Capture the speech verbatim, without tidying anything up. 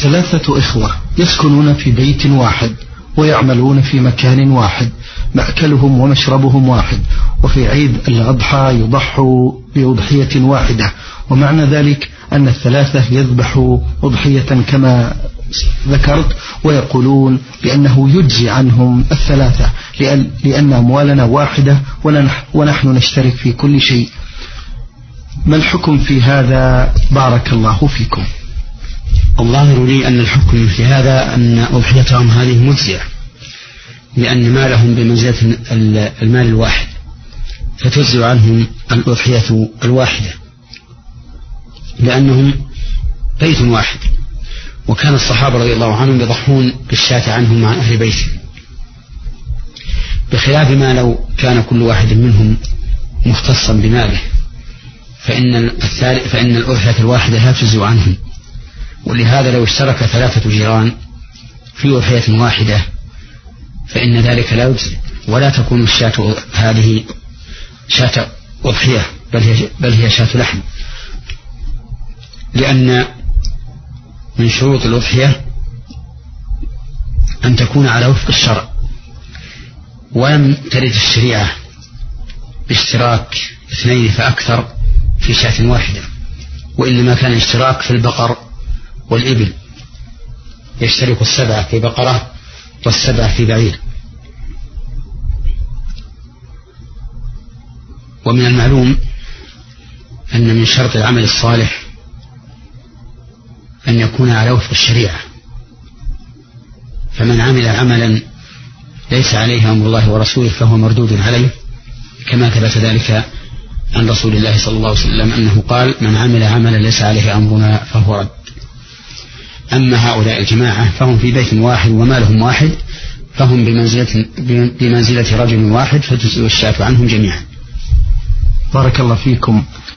ثلاثة إخوة يسكنون في بيت واحد ويعملون في مكان واحد، مأكلهم ومشربهم واحد، وفي عيد الأضحى يضحوا بأضحية واحدة، ومعنى ذلك أن الثلاثة يذبحوا أضحية كما ذكرت، ويقولون بأنه يجزي عنهم الثلاثة لأن أموالنا واحدة ونحن نشترك في كل شيء. ما الحكم في هذا بارك الله فيكم؟ الظاهر لي أن الحكم في هذا أن أضحيتهم هذه مجزية، لأن مالهم بمنزلة المال الواحد، فتجزي عنهم الأضحية الواحدة لأنهم بيت واحد. وكان الصحابة رضي الله عنهم يضحون بالشاة عنهم مع أهل بيته، بخلاف ما لو كان كل واحد منهم مختصا بماله، فإن, فإن الأضحية الواحدة لا تجزي عنهم. ولهذا لو اشترك ثلاثة جيران في أضحية واحدة فإن ذلك لا يجزي، ولا تكون الشاة هذه شاة أضحية بل هي, بل هي شاة لحم، لأن من شروط الأضحية أن تكون على وفق الشرع، ولم ترد الشريعة باشتراك اثنين فأكثر في شاة واحدة، وإنما كان اشتراك في البقر والإبل، يشترك السبعة في بقرة والسبعة في بعير. ومن المعلوم أن من شرط العمل الصالح أن يكون على وفق الشريعة، فمن عمل عملا ليس عليه أمر الله ورسوله فهو مردود عليه، كما ثبت ذلك عن رسول الله صلى الله عليه وسلم أنه قال: من عمل عملا ليس عليه أمرنا فهو رد. أما هؤلاء الجماعة فهم في بيت واحد ومالهم واحد، فهم بمنزلة, بمنزلة رجل واحد، فتجزئ الشاة عنهم جميعا. بارك الله فيكم.